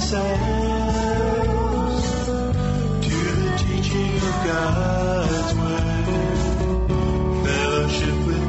ourselves to the teaching of God's word. Fellowship with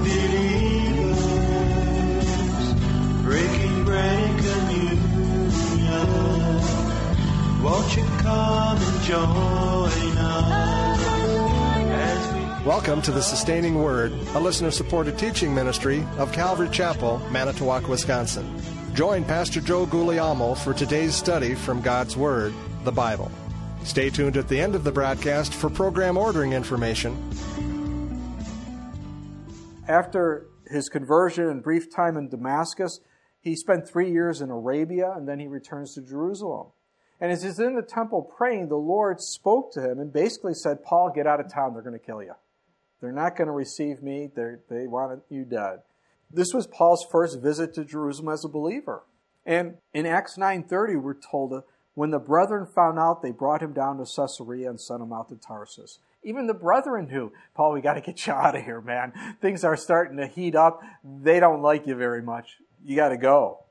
believers, breaking bread and communion. Won't you come and join us as we... Welcome to the Sustaining Word, a listener-supported teaching ministry of Calvary Chapel, Manitowoc, Wisconsin. Join Pastor Joe Guglielmo for today's study from God's Word, the Bible. Stay tuned at the end of the broadcast for program ordering information. After his conversion and brief time in Damascus, he spent 3 years in Arabia, and then he returns to Jerusalem. And as he's in the temple praying, the Lord spoke to him and basically said, Paul, get out of town. They're going to kill you. They're not going to receive me. They want you dead. This was Paul's first visit to Jerusalem as a believer. And in Acts 9:30, we're told, when the brethren found out, they brought him down to Caesarea and sent him out to Tarsus. Even the brethren knew, Paul, we got to get you out of here, man. Things are starting to heat up. They don't like you very much. You got to go.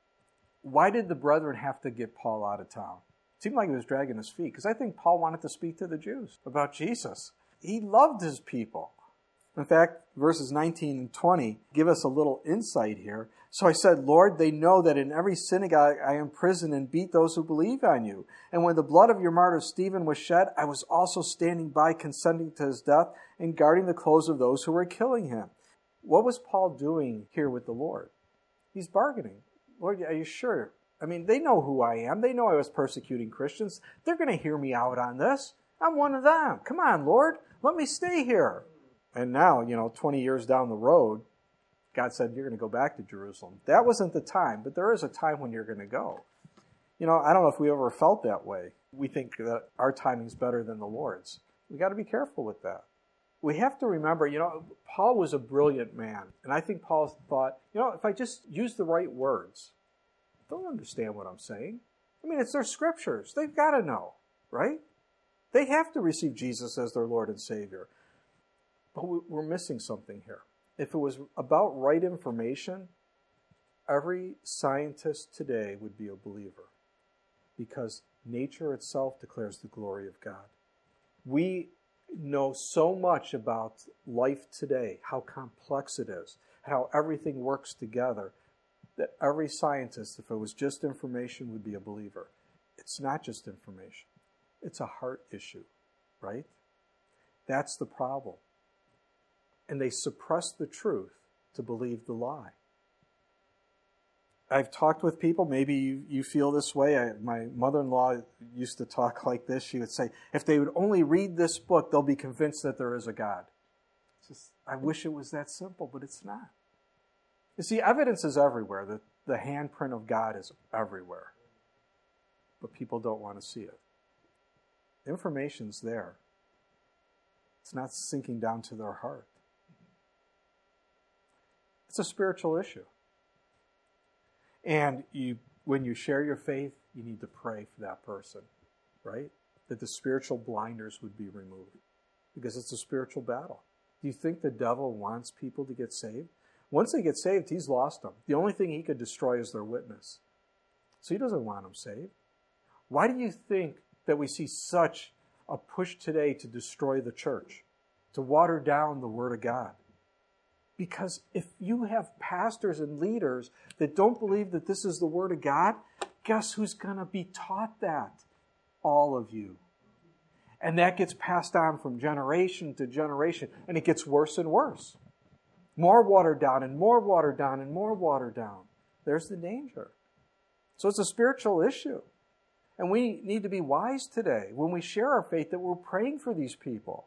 Why did the brethren have to get Paul out of town? It seemed like he was dragging his feet, because I think Paul wanted to speak to the Jews about Jesus. He loved his people. In fact, verses 19 and 20 give us a little insight here. So I said, Lord, they know that in every synagogue I imprison and beat those who believe on you. And when the blood of your martyr Stephen was shed, I was also standing by, consenting to his death and guarding the clothes of those who were killing him. What was Paul doing here with the Lord? He's bargaining. Lord, are you sure? I mean, they know who I am. They know I was persecuting Christians. They're going to hear me out on this. I'm one of them. Come on, Lord, let me stay here. And now, 20 years down the road, God said, you're going to go back to Jerusalem. That wasn't the time, but there is a time when you're going to go. I don't know if we ever felt that way. We think that our timing's better than the Lord's. We got to be careful with that. We have to remember, Paul was a brilliant man. And I think Paul thought, if I just use the right words, they'll understand what I'm saying. I mean, it's their scriptures. They've got to know, right? They have to receive Jesus as their Lord and Savior. But we're missing something here. If it was about right information, every scientist today would be a believer, because nature itself declares the glory of God. We know so much about life today, how complex it is, how everything works together, that every scientist, if it was just information, would be a believer. It's not just information. It's a heart issue, right? That's the problem. And they suppress the truth to believe the lie. I've talked with people, maybe you feel this way. My mother-in-law used to talk like this. She would say, if they would only read this book, they'll be convinced that there is a God. I wish it was that simple, but it's not. You see, evidence is everywhere. The handprint of God is everywhere. But people don't want to see it. Information's there. It's not sinking down to their heart. It's a spiritual issue. And when you share your faith, you need to pray for that person, right? That the spiritual blinders would be removed. Because it's a spiritual battle. Do you think the devil wants people to get saved? Once they get saved, he's lost them. The only thing he could destroy is their witness. So he doesn't want them saved. Why do you think that we see such a push today to destroy the church, to water down the Word of God? Because if you have pastors and leaders that don't believe that this is the Word of God, guess who's going to be taught that? All of you. And that gets passed on from generation to generation, and it gets worse and worse. More watered down and more watered down and more watered down. There's the danger. So it's a spiritual issue. And we need to be wise today when we share our faith that we're praying for these people.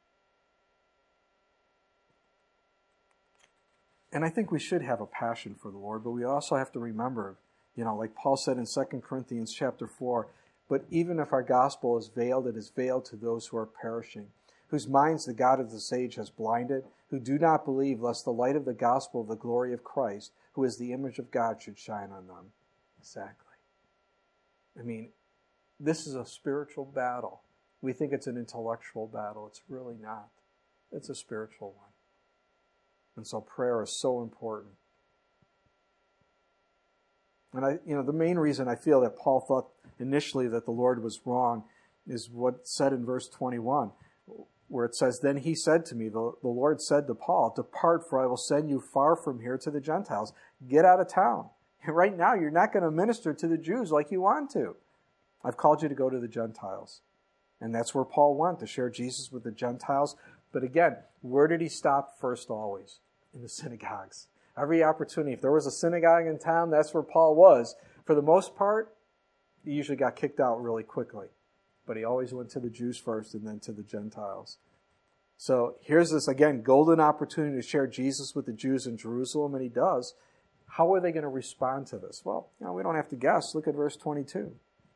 And I think we should have a passion for the Lord, but we also have to remember, like Paul said in 2 Corinthians chapter 4, but even if our gospel is veiled, it is veiled to those who are perishing, whose minds the God of this age has blinded, who do not believe, lest the light of the gospel of the glory of Christ, who is the image of God, should shine on them. Exactly. I mean, this is a spiritual battle. We think it's an intellectual battle. It's really not. It's a spiritual one. And so prayer is so important. And the main reason I feel that Paul thought initially that the Lord was wrong is what's said in verse 21, where it says, "Then he said to me, the Lord said to Paul, 'Depart, for I will send you far from here to the Gentiles.'" Get out of town. And right now, you're not going to minister to the Jews like you want to. I've called you to go to the Gentiles. And that's where Paul went, to share Jesus with the Gentiles. But again, where did he stop first always? In the synagogues. Every opportunity. If there was a synagogue in town, that's where Paul was. For the most part, he usually got kicked out really quickly. But he always went to the Jews first and then to the Gentiles. So here's this, again, golden opportunity to share Jesus with the Jews in Jerusalem, and he does. How are they going to respond to this? Well, we don't have to guess. Look at verse 22.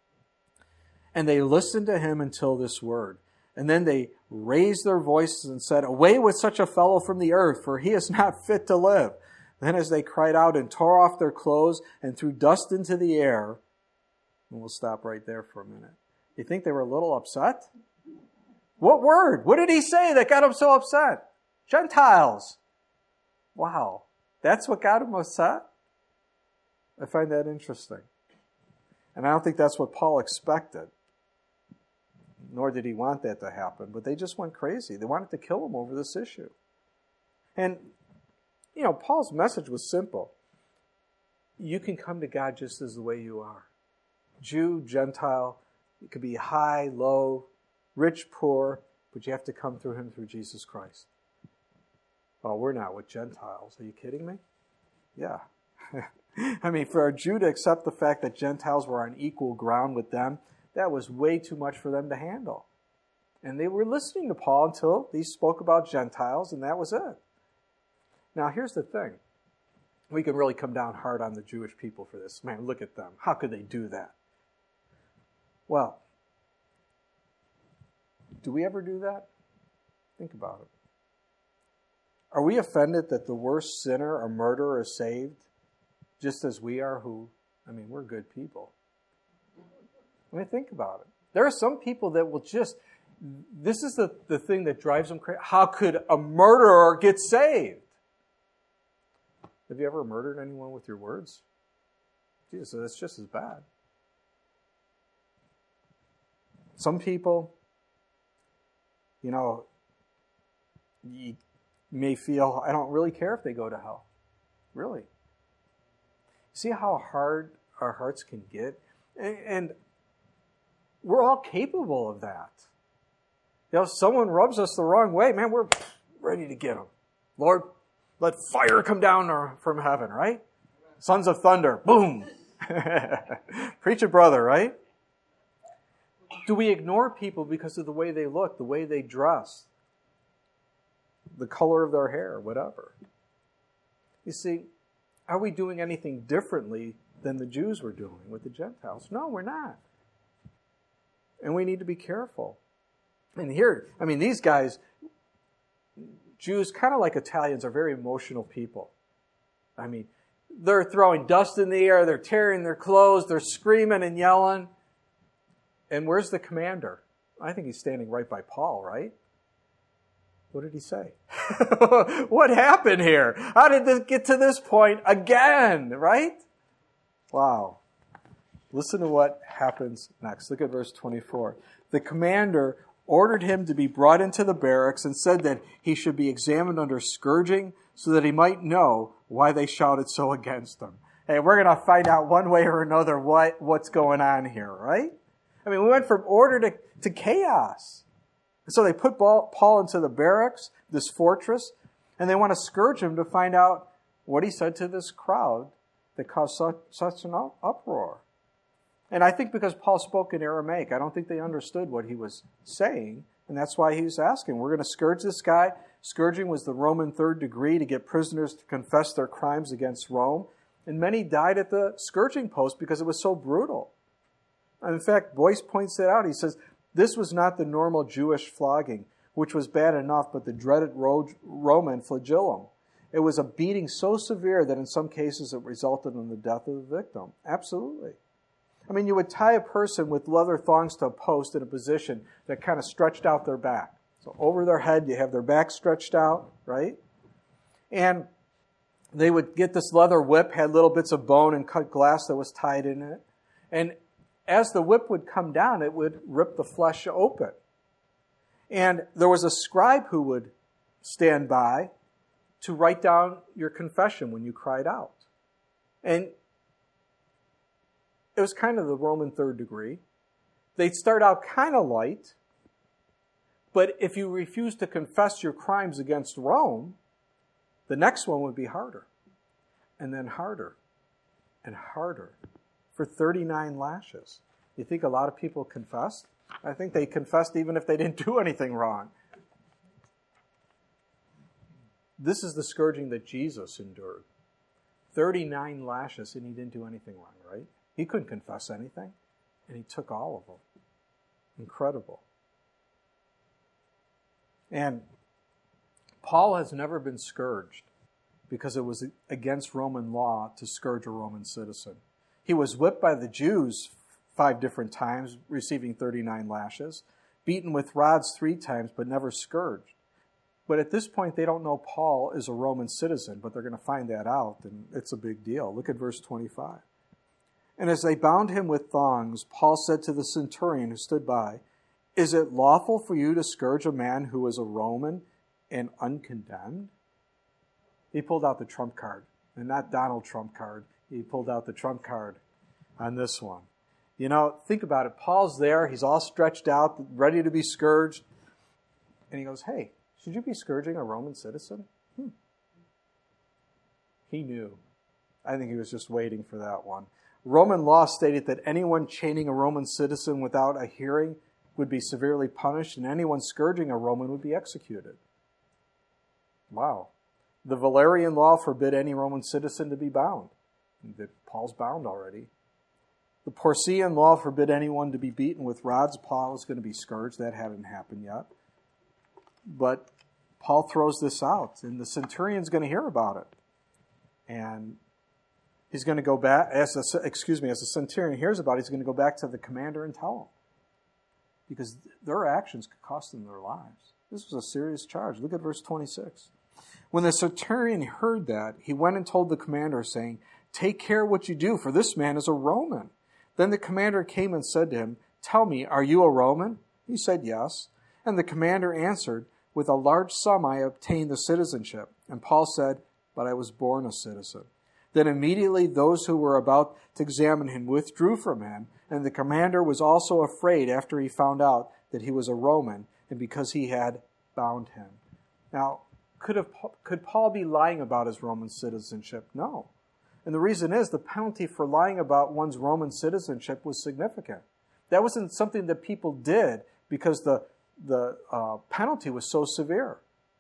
"And they listened to him until this word. And then they raised their voices and said, 'Away with such a fellow from the earth, for he is not fit to live.' Then as they cried out and tore off their clothes and threw dust into the air," and we'll stop right there for a minute. You think they were a little upset? What word? What did he say that got him so upset? Gentiles. Wow. That's what got him upset? I find that interesting. And I don't think that's what Paul expected. Nor did he want that to happen. But they just went crazy. They wanted to kill him over this issue. And, Paul's message was simple. You can come to God just as the way you are. Jew, Gentile, it could be high, low, rich, poor, but you have to come through him through Jesus Christ. Oh, we're not with Gentiles. Are you kidding me? Yeah. For a Jew to accept the fact that Gentiles were on equal ground with them, that was way too much for them to handle. And they were listening to Paul until he spoke about Gentiles, and that was it. Now, here's the thing. We can really come down hard on the Jewish people for this. Man, look at them. How could they do that? Well, do we ever do that? Think about it. Are we offended that the worst sinner or murderer is saved just as we are we're good people. Think about it. There are some people that will this is the thing that drives them crazy. How could a murderer get saved? Have you ever murdered anyone with your words? Jesus, that's just as bad. Some people, you may feel, I don't really care if they go to hell. Really. See how hard our hearts can get? And we're all capable of that. If someone rubs us the wrong way, man, we're ready to get them. Lord, let fire come down from heaven, right? Sons of thunder, boom. Preach it, brother, right? Do we ignore people because of the way they look, the way they dress, the color of their hair, whatever? You see, are we doing anything differently than the Jews were doing with the Gentiles? No, we're not. And we need to be careful. And here, these guys, Jews, kind of like Italians, are very emotional people. They're throwing dust in the air, they're tearing their clothes, they're screaming and yelling. And where's the commander? I think he's standing right by Paul, right? What did he say? What happened here? How did this get to this point again, right? Wow. Listen to what happens next. Look at verse 24. The commander ordered him to be brought into the barracks and said that he should be examined under scourging so that he might know why they shouted so against him. Hey, we're going to find out one way or another what's going on here, right? We went from order to chaos. So they put Paul into the barracks, this fortress, and they want to scourge him to find out what he said to this crowd that caused such an uproar. And I think because Paul spoke in Aramaic, I don't think they understood what he was saying, and that's why he was asking. We're going to scourge this guy. Scourging was the Roman third degree to get prisoners to confess their crimes against Rome, and many died at the scourging post because it was so brutal. And in fact, Boyce points that out. He says, this was not the normal Jewish flogging, which was bad enough, but the dreaded Roman flagellum. It was a beating so severe that in some cases it resulted in the death of the victim. Absolutely. You would tie a person with leather thongs to a post in a position that kind of stretched out their back. So over their head, you have their back stretched out, right? And they would get this leather whip, had little bits of bone and cut glass that was tied in it. And as the whip would come down, it would rip the flesh open. And there was a scribe who would stand by to write down your confession when you cried out. And it was kind of the Roman third degree. They'd start out kind of light, but if you refused to confess your crimes against Rome, the next one would be harder, and then harder, and harder, for 39 lashes. You think a lot of people confessed? I think they confessed even if they didn't do anything wrong. This is the scourging that Jesus endured. 39 lashes, and he didn't do anything wrong, right? He couldn't confess anything, and he took all of them. Incredible. And Paul has never been scourged because it was against Roman law to scourge a Roman citizen. He was whipped by the Jews 5 different times, receiving 39 lashes, beaten with rods 3 times, but never scourged. But at this point, they don't know Paul is a Roman citizen, but they're going to find that out, and it's a big deal. Look at verse 25. And as they bound him with thongs, Paul said to the centurion who stood by, "Is it lawful for you to scourge a man who is a Roman and uncondemned?" He pulled out the trump card, and not Donald Trump card. He pulled out the trump card on this one. You know, think about it. Paul's there. He's all stretched out, ready to be scourged. And he goes, "Hey, should you be scourging a Roman citizen?" He knew. I think he was just waiting for that one. Roman law stated that anyone chaining a Roman citizen without a hearing would be severely punished, and anyone scourging a Roman would be executed. Wow. The Valerian law forbid any Roman citizen to be bound. Paul's bound already. The Porcian law forbid anyone to be beaten with rods. Paul is going to be scourged. That hadn't happened yet. But Paul throws this out, and the centurion's going to hear about it. And he's going to go back, as the centurion hears about it, he's going to go back to the commander and tell him. Because their actions could cost them their lives. This was a serious charge. Look at verse 26. When the centurion heard that, he went and told the commander, saying, "Take care what you do, for this man is a Roman." Then the commander came and said to him, "Tell me, are you a Roman?" He said, "Yes." And the commander answered, "With a large sum I obtained the citizenship." And Paul said, "But I was born a citizen." Then immediately those who were about to examine him withdrew from him, and the commander was also afraid after he found out that he was a Roman, and because he had bound him. Now, could Paul be lying about his Roman citizenship? No. And the reason is the penalty for lying about one's Roman citizenship was significant. That wasn't something that people did because the penalty was so severe.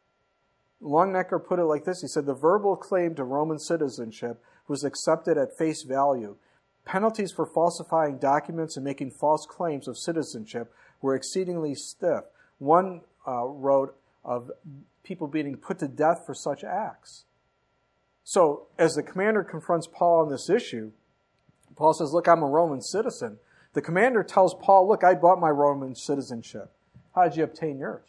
Longnecker put it like this. He said, "The verbal claim to Roman citizenship was accepted at face value. Penalties for falsifying documents and making false claims of citizenship were exceedingly stiff." One wrote of people being put to death for such acts. So, as the commander confronts Paul on this issue, Paul says, "Look, I'm a Roman citizen." The commander tells Paul, "Look, I bought my Roman citizenship. How did you obtain yours?"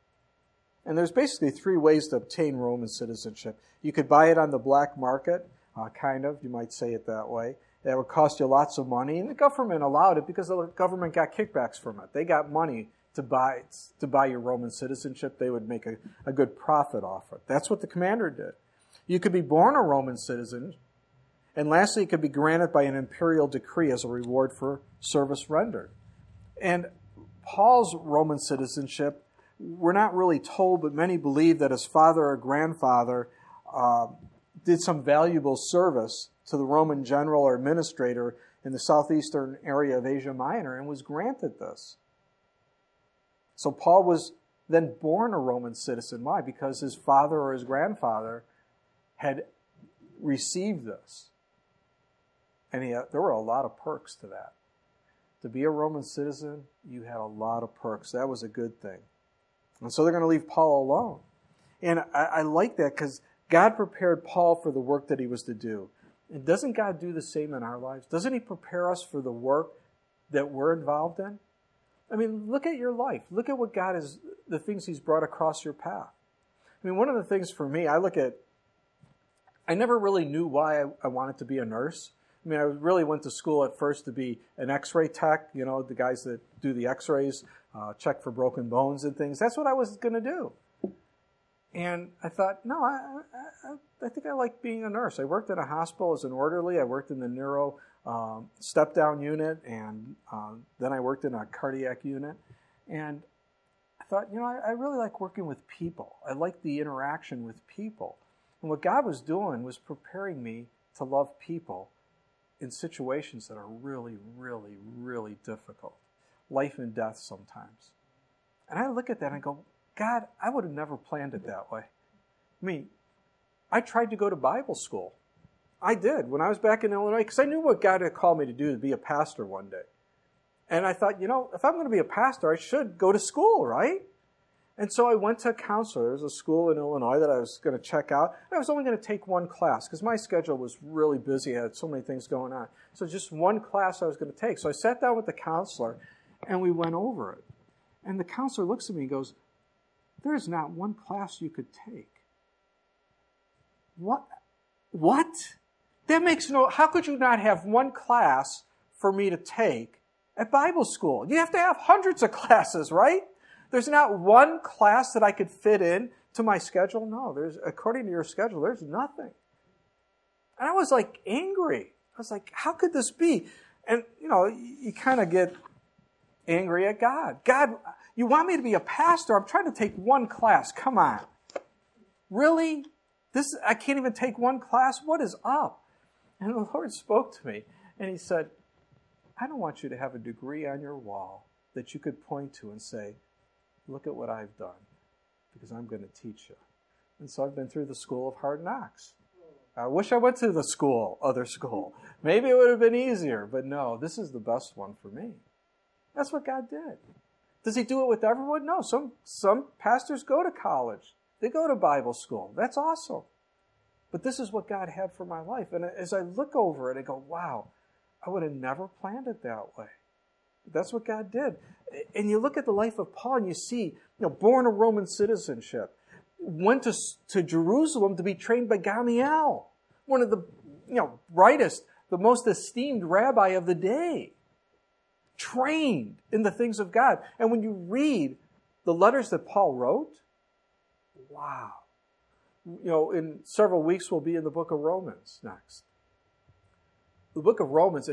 And there's basically 3 ways to obtain Roman citizenship. You could buy it on the black market, you might say it that way. That would cost you lots of money, and the government allowed it because the government got kickbacks from it. They got money to buy your Roman citizenship. They would make a good profit off it. That's what the commander did. You could be born a Roman citizen, and lastly, it could be granted by an imperial decree as a reward for service rendered. And Paul's Roman citizenship, we're not really told, but many believe that his father or grandfather did some valuable service to the Roman general or administrator in the southeastern area of Asia Minor and was granted this. So Paul was then born a Roman citizen. Why? Because his father or his grandfather had received this. And there were a lot of perks to that. To be a Roman citizen, you had a lot of perks. That was a good thing. And so they're going to leave Paul alone. And I like that because God prepared Paul for the work that he was to do. And doesn't God do the same in our lives? Doesn't he prepare us for the work that we're involved in? I mean, look at your life. Look at what God is, the things he's brought across your path. I mean, one of the things for me, I look at I never really knew why I wanted to be a nurse. I mean, I really went to school at first to be an x-ray tech, the guys that do the x-rays, check for broken bones and things. That's what I was going to do. And I thought, no, I think I like being a nurse. I worked in a hospital as an orderly. I worked in the neuro step-down unit, and then I worked in a cardiac unit. And I thought, I really like working with people. I like the interaction with people. And what God was doing was preparing me to love people in situations that are really, really, really difficult. Life and death sometimes. And I look at that and go, God, I would have never planned it that way. I mean, I tried to go to Bible school. I did when I was back in Illinois, because I knew what God had called me to do, to be a pastor one day. And I thought, if I'm going to be a pastor, I should go to school, right? And so I went to a counselor. There was a school in Illinois that I was going to check out. And I was only going to take one class because my schedule was really busy. I had so many things going on. So just one class I was going to take. So I sat down with the counselor, and we went over it. And the counselor looks at me and goes, there is not one class you could take. What? That makes how could you not have one class for me to take at Bible school? You have to have hundreds of classes, right? There's not one class that I could fit in to my schedule. No, according to your schedule, there's nothing. And I was like angry. I was like, how could this be? And, you kind of get angry at God. God, you want me to be a pastor? I'm trying to take one class. Come on. Really? I can't even take one class? What is up? And the Lord spoke to me, and He said, I don't want you to have a degree on your wall that you could point to and say, look at what I've done, because I'm going to teach you. And so I've been through the school of hard knocks. I wish I went to the other school. Maybe it would have been easier, but no, this is the best one for me. That's what God did. Does He do it with everyone? No. Some pastors go to college. They go to Bible school. That's awesome. But this is what God had for my life. And as I look over it, I go, wow, I would have never planned it that way. That's what God did. And you look at the life of Paul and you see, born a Roman citizenship, went to Jerusalem to be trained by Gamaliel, one of the brightest, the most esteemed rabbi of the day, trained in the things of God. And when you read the letters that Paul wrote, wow. In several weeks we'll be in the book of Romans next. The book of Romans,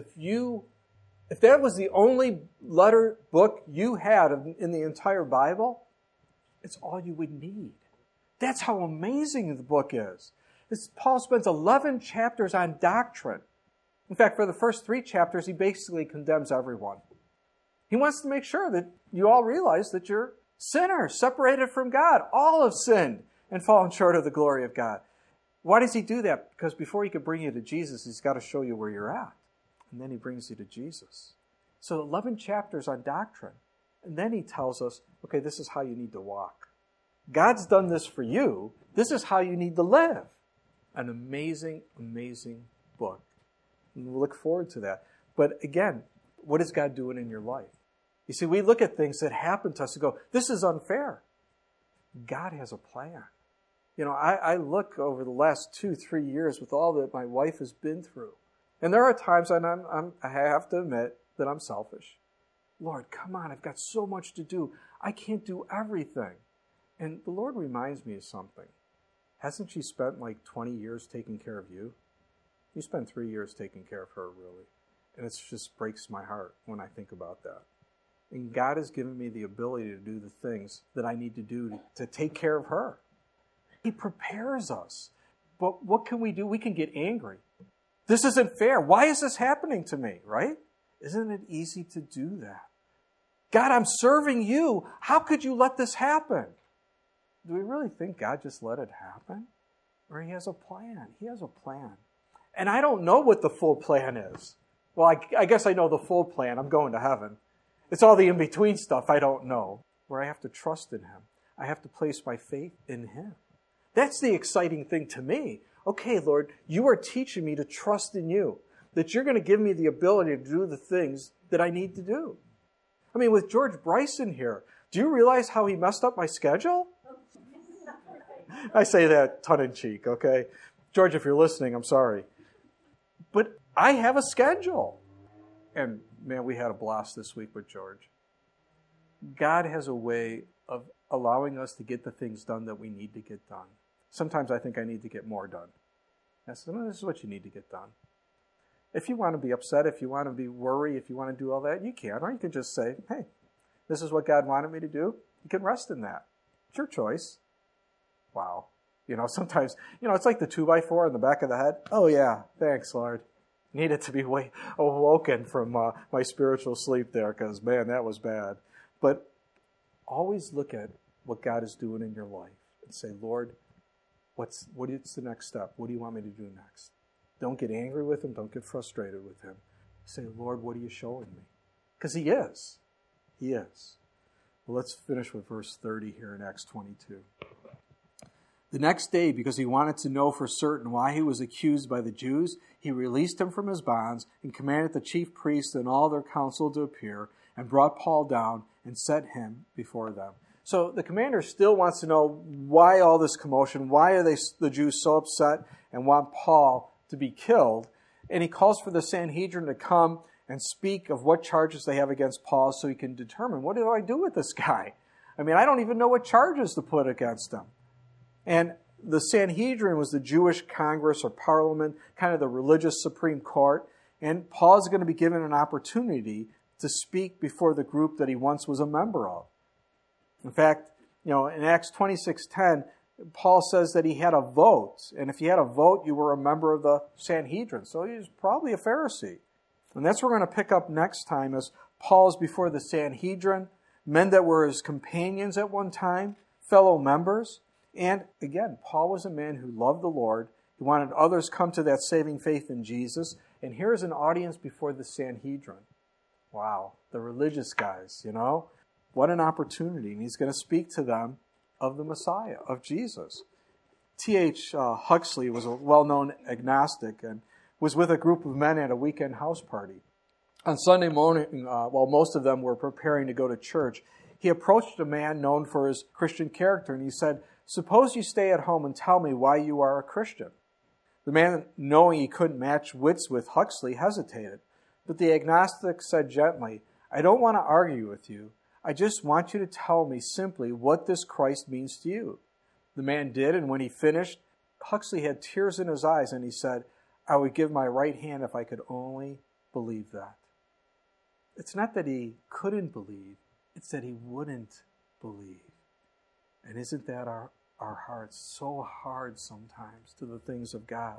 if that was the only book you had in the entire Bible, it's all you would need. That's how amazing the book is. Paul spends 11 chapters on doctrine. In fact, for the first 3 chapters, he basically condemns everyone. He wants to make sure that you all realize that you're sinners, separated from God. All have sinned and fallen short of the glory of God. Why does he do that? Because before he can bring you to Jesus, he's got to show you where you're at. And then he brings you to Jesus. So 11 chapters on doctrine. And then he tells us, okay, this is how you need to walk. God's done this for you. This is how you need to live. An amazing, amazing book. And we'll look forward to that. But again, what is God doing in your life? You see, we look at things that happen to us and go, this is unfair. God has a plan. I look over the last 2-3 years with all that my wife has been through. And there are times when I have to admit that I'm selfish. Lord, come on, I've got so much to do. I can't do everything. And the Lord reminds me of something. Hasn't she spent like 20 years taking care of you? You spent 3 years taking care of her, really. And it just breaks my heart when I think about that. And God has given me the ability to do the things that I need to do to take care of her. He prepares us. But what can we do? We can get angry. This isn't fair. Why is this happening to me, right? Isn't it easy to do that? God, I'm serving you. How could you let this happen? Do we really think God just let it happen? Or He has a plan? He has a plan. And I don't know what the full plan is. Well, I guess I know the full plan. I'm going to heaven. It's all the in-between stuff I don't know, where I have to trust in Him. I have to place my faith in Him. That's the exciting thing to me. Okay, Lord, you are teaching me to trust in you, that you're going to give me the ability to do the things that I need to do. I mean, with George Bryson here, do you realize how he messed up my schedule? I say that tongue-in-cheek, okay? George, if you're listening, I'm sorry. But I have a schedule. And man, we had a blast this week with George. God has a way of allowing us to get the things done that we need to get done. Sometimes I think I need to get more done. I said, no, this is what you need to get done. If you want to be upset, if you want to be worried, if you want to do all that, you can. Or you can just say, hey, this is what God wanted me to do. You can rest in that. It's your choice. Wow. Sometimes, it's like the 2x4 in the back of the head. Oh, yeah, thanks, Lord. Needed to be awoken from my spiritual sleep there because, man, that was bad. But always look at what God is doing in your life and say, Lord, what's the next step? What do you want me to do next? Don't get angry with him. Don't get frustrated with him. Say, Lord, what are you showing me? Because he is. He is. Well, let's finish with verse 30 here in Acts 22. The next day, because he wanted to know for certain why he was accused by the Jews, he released him from his bonds and commanded the chief priests and all their council to appear and brought Paul down and set him before them. So the commander still wants to know why all this commotion, why are the Jews so upset and want Paul to be killed. And he calls for the Sanhedrin to come and speak of what charges they have against Paul so he can determine, what do I do with this guy? I mean, I don't even know what charges to put against him. And the Sanhedrin was the Jewish Congress or Parliament, kind of the religious Supreme Court. And Paul is going to be given an opportunity to speak before the group that he once was a member of. In fact, in Acts 26:10, Paul says that he had a vote. And if you had a vote, you were a member of the Sanhedrin. So he was probably a Pharisee. And that's what we're going to pick up next time as Paul's before the Sanhedrin, men that were his companions at one time, fellow members. And again, Paul was a man who loved the Lord. He wanted others come to that saving faith in Jesus. And here's an audience before the Sanhedrin. Wow, the religious guys, What an opportunity. And he's going to speak to them of the Messiah, of Jesus. T.H. Huxley was a well-known agnostic and was with a group of men at a weekend house party. On Sunday morning, while most of them were preparing to go to church, he approached a man known for his Christian character, and he said, "Suppose you stay at home and tell me why you are a Christian." The man, knowing he couldn't match wits with Huxley, hesitated. But the agnostic said gently, "I don't want to argue with you. I just want you to tell me simply what this Christ means to you." The man did, and when he finished, Huxley had tears in his eyes, and he said, "I would give my right hand if I could only believe that." It's not that he couldn't believe, it's that he wouldn't believe. And isn't that our hearts so hard sometimes to the things of God?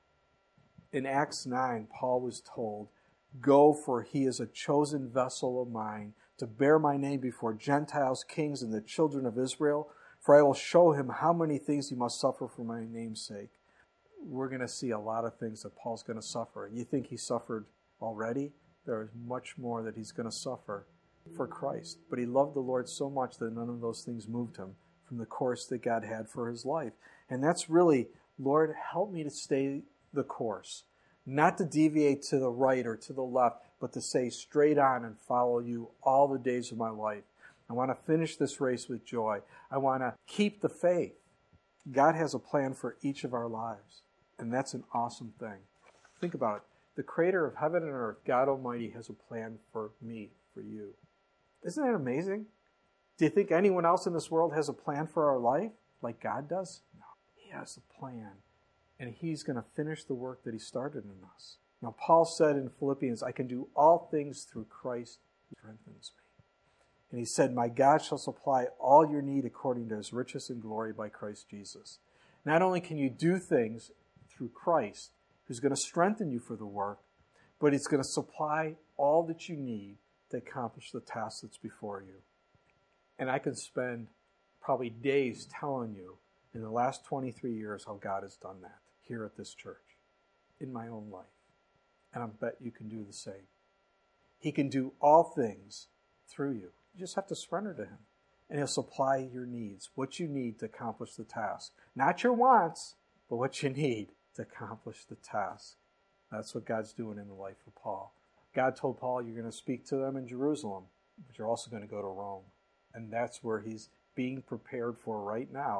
In Acts 9, Paul was told, "Go, for he is a chosen vessel of mine to bear my name before Gentiles, kings, and the children of Israel, for I will show him how many things he must suffer for my name's sake." We're going to see a lot of things that Paul's going to suffer. You think he suffered already? There is much more that he's going to suffer for Christ. But he loved the Lord so much that none of those things moved him from the course that God had for his life. And that's really, Lord, help me to stay the course. Not to deviate to the right or to the left, but to stay straight on and follow you all the days of my life. I want to finish this race with joy. I want to keep the faith. God has a plan for each of our lives. And that's an awesome thing. Think about it. The creator of heaven and earth, God Almighty, has a plan for me, for you. Isn't that amazing? Do you think anyone else in this world has a plan for our life like God does? No. He has a plan. And he's going to finish the work that he started in us. Now, Paul said in Philippians, "I can do all things through Christ who strengthens me." And he said, "My God shall supply all your need according to his riches and glory by Christ Jesus." Not only can you do things through Christ, who's going to strengthen you for the work, but he's going to supply all that you need to accomplish the task that's before you. And I can spend probably days telling you in the last 23 years how God has done that here at this church, in my own life. And I bet you can do the same. He can do all things through you. You just have to surrender to him. And he'll supply your needs, what you need to accomplish the task. Not your wants, but what you need to accomplish the task. That's what God's doing in the life of Paul. God told Paul, you're going to speak to them in Jerusalem, but you're also going to go to Rome. And that's where he's being prepared for right now.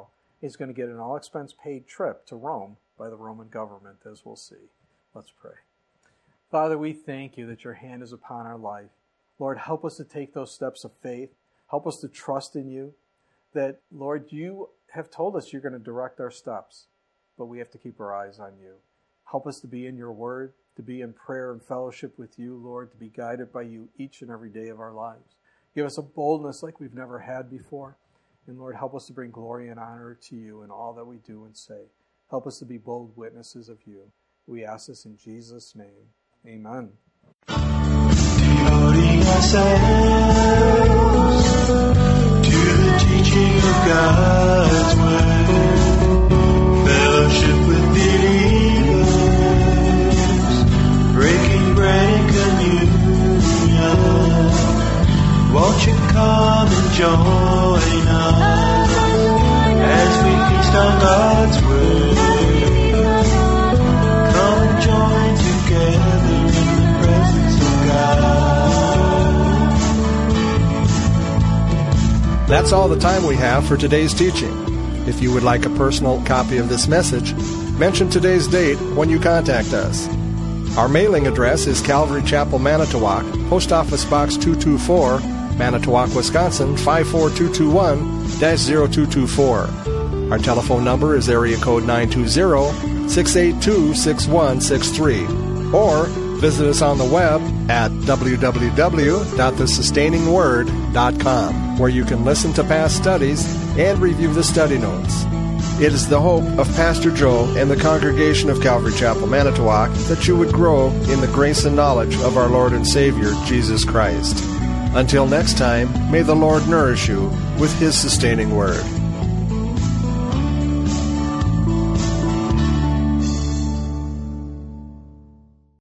He's going to get an all-expense-paid trip to Rome by the Roman government, as we'll see. Let's pray. Father, we thank you that your hand is upon our life. Lord, help us to take those steps of faith. Help us to trust in you. That, Lord, you have told us you're going to direct our steps, but we have to keep our eyes on you. Help us to be in your word, to be in prayer and fellowship with you, Lord, to be guided by you each and every day of our lives. Give us a boldness like we've never had before. And Lord, help us to bring glory and honor to you in all that we do and say. Help us to be bold witnesses of you. We ask this in Jesus' name. Amen. Devoting ourselves to the teaching of God's word, fellowship with believers, breaking bread and communion. Won't you come and join us as we feast on God's word? Come and join together in the presence of God. That's all the time we have for today's teaching. If you would like a personal copy of this message, mention today's date when you contact us. Our mailing address is Calvary Chapel, Manitowoc, Post Office Box 224, Manitowoc, Wisconsin 54221-0224. Our telephone number is area code 920-682-6163. Or visit us on the web at www.thesustainingword.com, where you can listen to past studies and review the study notes. It is the hope of Pastor Joe and the congregation of Calvary Chapel, Manitowoc, that you would grow in the grace and knowledge of our Lord and Savior, Jesus Christ. Until next time, may the Lord nourish you with His sustaining word.